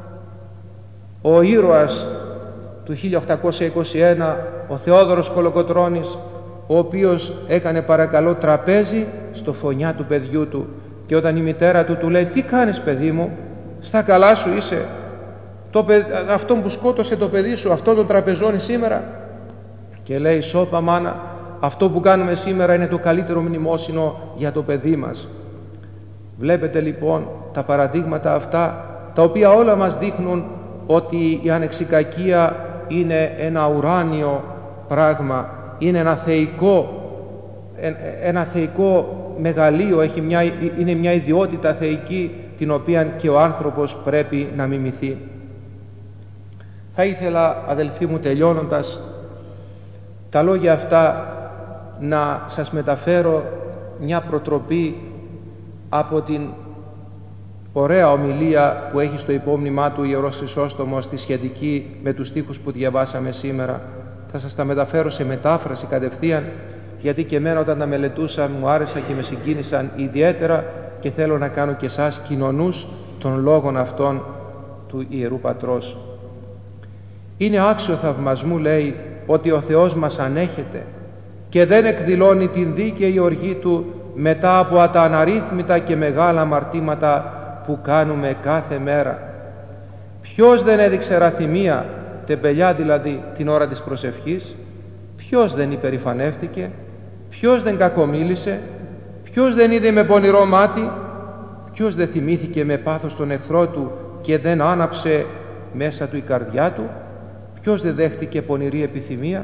ο ήρωας του χίλια οκτακόσια είκοσι ένα, ο Θεόδωρος Κολοκοτρώνης, ο οποίος έκανε παρακαλώ τραπέζι στο φωνιά του παιδιού του, και όταν η μητέρα του του λέει «Τι κάνεις, παιδί μου, στα καλά σου είσαι? Το παιδ... αυτό που σκότωσε το παιδί σου, αυτό τον τραπεζώνει σήμερα?» Και λέει «Σώπα μάνα, αυτό που κάνουμε σήμερα είναι το καλύτερο μνημόσυνο για το παιδί μας». Βλέπετε λοιπόν τα παραδείγματα αυτά, τα οποία όλα μας δείχνουν ότι η ανεξικακία είναι ένα ουράνιο πράγμα, είναι ένα θεϊκό, ένα θεϊκό μεγαλείο, έχει μια, είναι μια ιδιότητα θεϊκή την οποία και ο άνθρωπος πρέπει να μιμηθεί. Θα ήθελα, αδελφοί μου, τελειώνοντας τα λόγια αυτά, να σας μεταφέρω μια προτροπή από την ωραία ομιλία που έχει στο υπόμνημά του ο Ιερός Χρυσόστομος, τη σχετική με τους στίχους που διαβάσαμε σήμερα. Θα σας τα μεταφέρω σε μετάφραση κατευθείαν, γιατί και εμένα όταν τα μελετούσα μου άρεσαν και με συγκίνησαν ιδιαίτερα, και θέλω να κάνω και εσάς κοινωνούς των λόγων αυτών του Ιερού Πατρός. «Είναι άξιο θαυμασμού», λέει, «ότι ο Θεός μας ανέχεται και δεν εκδηλώνει την δίκαιη οργή Του μετά από τα αναρρύθμιτα και μεγάλα αμαρτήματα που κάνουμε κάθε μέρα. Ποιος δεν έδειξε ραθυμία, τεμπελιά δηλαδή, την ώρα της προσευχής? Ποιος δεν υπερηφανεύτηκε? Ποιος δεν κακομίλησε? Ποιος δεν είδε με πονηρό μάτι? Ποιος δεν θυμήθηκε με πάθος τον εχθρό του και δεν άναψε μέσα του η καρδιά του? Ποιος δεν δέχτηκε πονηρή επιθυμία?»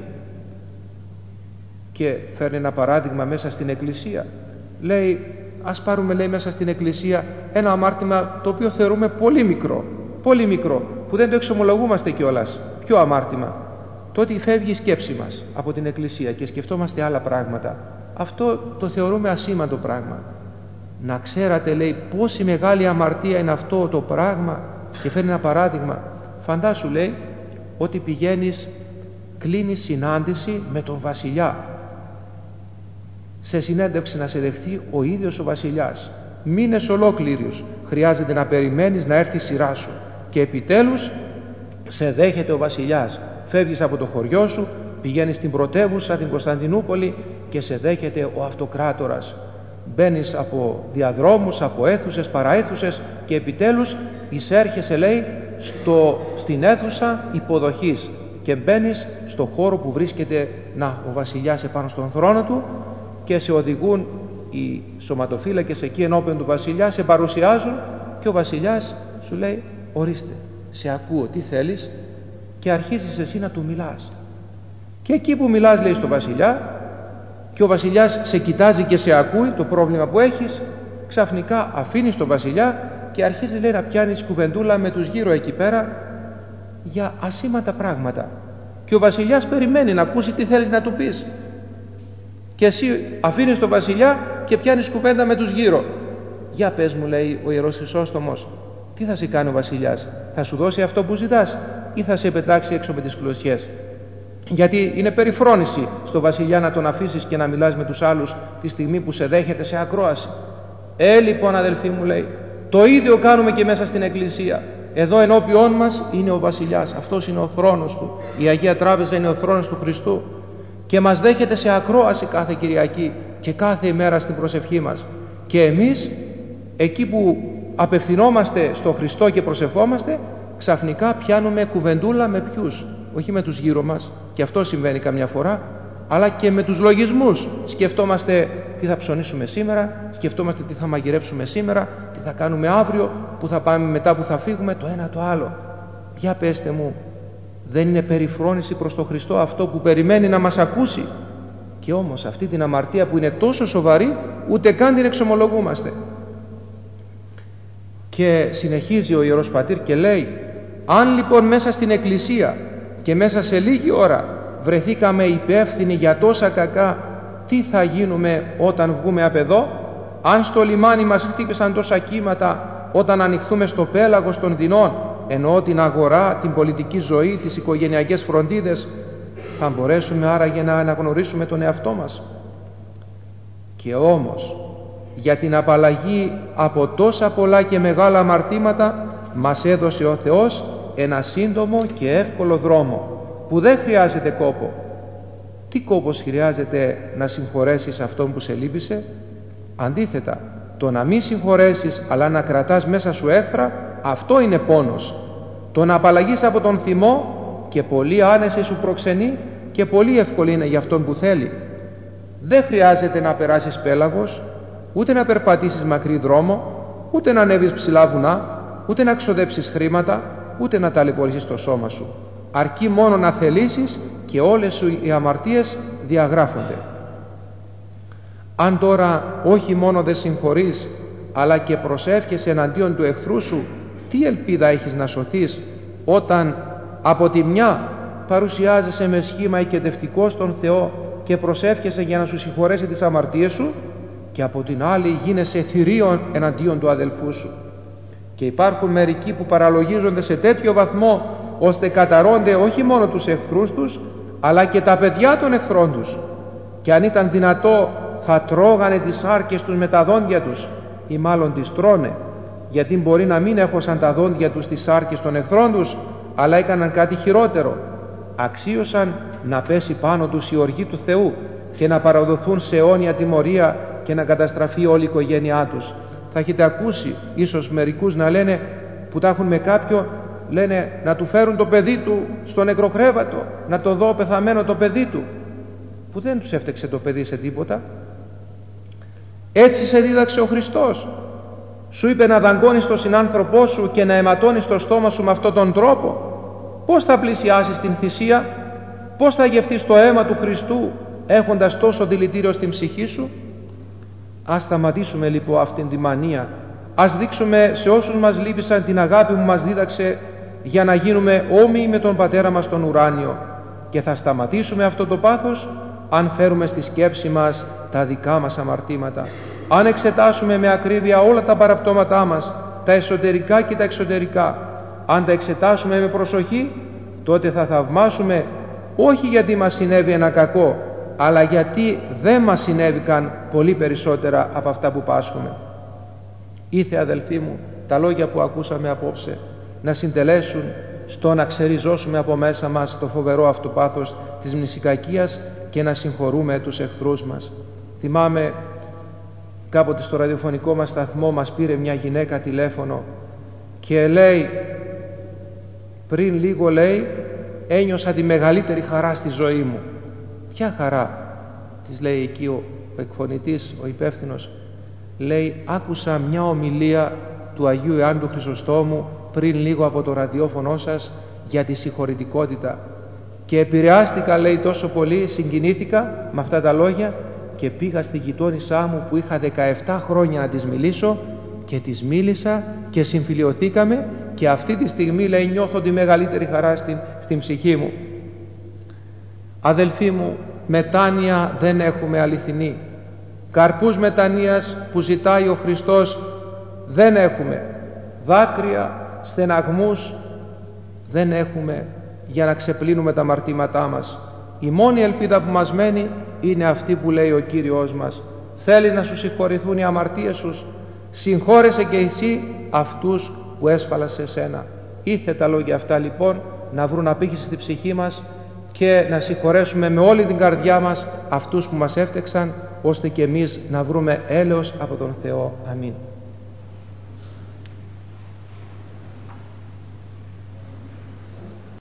Και φέρνει ένα παράδειγμα μέσα στην Εκκλησία. Λέει, ας πάρουμε, λέει, μέσα στην Εκκλησία ένα αμάρτημα το οποίο θεωρούμε πολύ μικρό, πολύ μικρό, που δεν το εξομολογούμαστε κιόλας. Ποιο αμάρτημα? Το ότι φεύγει η σκέψη μας από την Εκκλησία και σκεφτόμαστε άλλα πράγματα. Αυτό το θεωρούμε ασήμαντο πράγμα. Να ξέρατε, λέει, πόση μεγάλη αμαρτία είναι αυτό το πράγμα, και φέρνει ένα παράδειγμα. Φαντάσου, λέει, ότι πηγαίνεις κλείνει συνάντηση με τον βασιλιά. Σε συνέντευξη να σε δεχθεί ο ίδιος ο βασιλιάς. Μήνες ολόκληρους χρειάζεται να περιμένεις να έρθει η σειρά σου. Και επιτέλους σε δέχεται ο βασιλιάς. Φεύγεις από το χωριό σου, πηγαίνεις στην πρωτεύουσα, την Κωνσταντινούπολη, και σε δέχεται ο αυτοκράτορας. Μπαίνεις από διαδρόμους, από αίθουσες, παρααίθουσες, και επιτέλους εισέρχεσαι, λέει, στο, στην αίθουσα υποδοχής και μπαίνεις στο χώρο που βρίσκεται να, ο βασιλιάς επάνω στον θρόνο του, και σε οδηγούν οι σωματοφύλακες εκεί ενώπιον του βασιλιά, σε παρουσιάζουν, και ο βασιλιάς σου λέει: ορίστε, σε ακούω, τι θέλεις? Και αρχίζεις εσύ να του μιλάς. Και εκεί που μιλάς, λέει, στο βασιλιά, και ο βασιλιάς σε κοιτάζει και σε ακούει το πρόβλημα που έχεις, ξαφνικά αφήνεις τον βασιλιά και αρχίζει, λέει, να πιάνεις κουβεντούλα με τους γύρω εκεί πέρα για ασήμαντα πράγματα. Και ο βασιλιάς περιμένει να ακούσει τι θέλεις να του πεις. Και εσύ αφήνεις τον βασιλιά και πιάνεις κουβέντα με τους γύρω. Για πες μου, λέει ο Ιερός Χρυσόστομος, τι θα σε κάνει ο βασιλιάς? Θα σου δώσει αυτό που ζητάς ή θα σε πετάξει έξω με τις κλωσιές? Γιατί είναι περιφρόνηση στο βασιλιά να τον αφήσεις και να μιλάς με τους άλλους τη στιγμή που σε δέχεται σε ακρόαση. Ε, λοιπόν, αδελφοί μου, λέει, το ίδιο κάνουμε και μέσα στην Εκκλησία. Εδώ ενώπιόν μας είναι ο βασιλιάς, αυτός είναι ο θρόνος του. Η Αγία Τράπεζα είναι ο θρόνος του Χριστού. Και μας δέχεται σε ακρόαση κάθε Κυριακή και κάθε ημέρα στην προσευχή μας. Και εμείς, εκεί που απευθυνόμαστε στο Χριστό και προσευχόμαστε, ξαφνικά πιάνουμε κουβεντούλα με ποιους? Όχι με τους γύρω μας, και αυτό συμβαίνει καμιά φορά, αλλά και με τους λογισμούς. Σκεφτόμαστε τι θα ψωνίσουμε σήμερα, σκεφτόμαστε τι θα μαγειρέψουμε σήμερα, τι θα κάνουμε αύριο, που θα πάμε μετά, που θα φύγουμε, το ένα το άλλο. Για πέστε μου, δεν είναι περιφρόνηση προς τον Χριστό αυτό που περιμένει να μας ακούσει? Και όμως αυτή την αμαρτία που είναι τόσο σοβαρή, ούτε καν την εξομολογούμαστε. Και συνεχίζει ο Ιερός Πατήρ και λέει: αν λοιπόν μέσα στην Εκκλησία και μέσα σε λίγη ώρα βρεθήκαμε υπεύθυνοι για τόσα κακά, τι θα γίνουμε όταν βγούμε απ' εδώ? Αν στο λιμάνι μας χτύπησαν τόσα κύματα, όταν ανοιχθούμε στο πέλαγος των δεινών, εννοώ την αγορά, την πολιτική ζωή, τις οικογενειακές φροντίδες, θα μπορέσουμε άραγε να αναγνωρίσουμε τον εαυτό μας? Και όμως για την απαλλαγή από τόσα πολλά και μεγάλα αμαρτήματα μας έδωσε ο Θεός ένα σύντομο και εύκολο δρόμο που δεν χρειάζεται κόπο. Τι κόπος χρειάζεται να συγχωρέσεις αυτόν που σε λύπησε? Αντίθετα, το να μην συγχωρέσεις αλλά να κρατάς μέσα σου έχθρα, αυτό είναι πόνος. Το να απαλλαγείς από τον θυμό, και πολύ άνεση σου προξενεί και πολύ εύκολη είναι για αυτόν που θέλει. Δεν χρειάζεται να περάσεις πέλαγος, ούτε να περπατήσεις μακρύ δρόμο, ούτε να ανέβεις ψηλά βουνά, ούτε να ξοδέψεις χρήματα, ούτε να ταλαιπωρήσεις το σώμα σου. Αρκεί μόνο να θελήσεις και όλες σου οι αμαρτίες διαγράφονται. Αν τώρα όχι μόνο δεν συγχωρείς, αλλά και προσεύχεσαι εναντίον του εχθρού σου, τι ελπίδα έχεις να σωθείς, όταν από τη μια παρουσιάζεσαι με σχήμα οικετευτικό στον Θεό και προσεύχεσαι για να σου συγχωρέσει τις αμαρτίες σου, και από την άλλη γίνεσαι θηρίον εναντίον του αδελφού σου? Και υπάρχουν μερικοί που παραλογίζονται σε τέτοιο βαθμό ώστε καταρρώνται όχι μόνο τους εχθρούς τους, αλλά και τα παιδιά των εχθρών τους, και αν ήταν δυνατό θα τρώγανε τις σάρκες τους με τα δόντια τους, ή μάλλον τις τρώνε, γιατί μπορεί να μην έχωσαν τα δόντια τους τις σάρκες των εχθρών τους, αλλά έκαναν κάτι χειρότερο. Αξίωσαν να πέσει πάνω τους η οργή του Θεού και να παραδοθούν σε αιώνια τιμωρία και να καταστραφεί όλη η οικογένειά τους. Θα έχετε ακούσει ίσως μερικούς να λένε, που τα έχουν με κάποιο, λένε να του φέρουν το παιδί του στο νεκροκρέβατο, να το δω πεθαμένο το παιδί του, που δεν τους έφταξε το παιδί σε τίποτα. Έτσι σε δίδαξε ο Χριστός. Σου είπε να δαγκώνεις τον συνάνθρωπό σου και να αιματώνεις το στόμα σου με αυτόν τον τρόπο? Πώς θα πλησιάσεις την θυσία? Πώς θα γευτείς το αίμα του Χριστού έχοντας τόσο δηλητήριο στην ψυχή σου? Ας σταματήσουμε λοιπόν αυτήν τη μανία. Ας δείξουμε σε όσους μας λύπησαν την αγάπη που μας δίδαξε, για να γίνουμε όμοιοι με τον Πατέρα μας τον ουράνιο. Και θα σταματήσουμε αυτό το πάθος αν φέρουμε στη σκέψη μας τα δικά μας αμαρτήματα. Αν εξετάσουμε με ακρίβεια όλα τα παραπτώματά μας, τα εσωτερικά και τα εξωτερικά, αν τα εξετάσουμε με προσοχή, τότε θα θαυμάσουμε όχι γιατί μας συνέβη ένα κακό, αλλά γιατί δεν μας συνέβηκαν πολύ περισσότερα από αυτά που πάσχουμε. Ήθε, αδελφοί μου, τα λόγια που ακούσαμε απόψε να συντελέσουν στο να ξεριζώσουμε από μέσα μας το φοβερό αυτό πάθος της μνησικακίας και να συγχωρούμε τους εχθρούς μας. Θυμάμαι κάποτε στο ραδιοφωνικό μας σταθμό μας πήρε μια γυναίκα τηλέφωνο και λέει, πριν λίγο λέει, ένιωσα τη μεγαλύτερη χαρά στη ζωή μου. Ποια χαρά? Της λέει εκεί ο, ο εκφωνητής, ο υπεύθυνος. Λέει, άκουσα μια ομιλία του Αγίου Ιωάννου του Χρυσοστόμου πριν λίγο από το ραδιόφωνο σας για τη συγχωρητικότητα και επηρεάστηκα, λέει, τόσο πολύ, συγκινήθηκα με αυτά τα λόγια και πήγα στη γειτόνισά μου που είχα δεκαεπτά χρόνια να της μιλήσω και της μίλησα και συμφιλιωθήκαμε και αυτή τη στιγμή, λέει, νιώθω τη μεγαλύτερη χαρά στην, στην ψυχή μου. Αδελφοί μου, μετάνοια δεν έχουμε αληθινή. Καρπούς μετανοίας που ζητάει ο Χριστός δεν έχουμε. Δάκρυα, στεναγμούς δεν έχουμε για να ξεπλύνουμε τα αμαρτήματά μας. Η μόνη ελπίδα που μας μένει είναι αυτή που λέει ο Κύριος μας. Θέλεις να σου συγχωρηθούν οι αμαρτίες σου? Συγχώρεσαι και εσύ αυτούς που έσφαλα σε σένα. Ήθε τα λόγια αυτά λοιπόν να βρουν απήχηση στη ψυχή μας και να συγχωρέσουμε με όλη την καρδιά μας αυτούς που μας έφτεξαν, ώστε και εμείς να βρούμε έλεος από τον Θεό. Αμήν.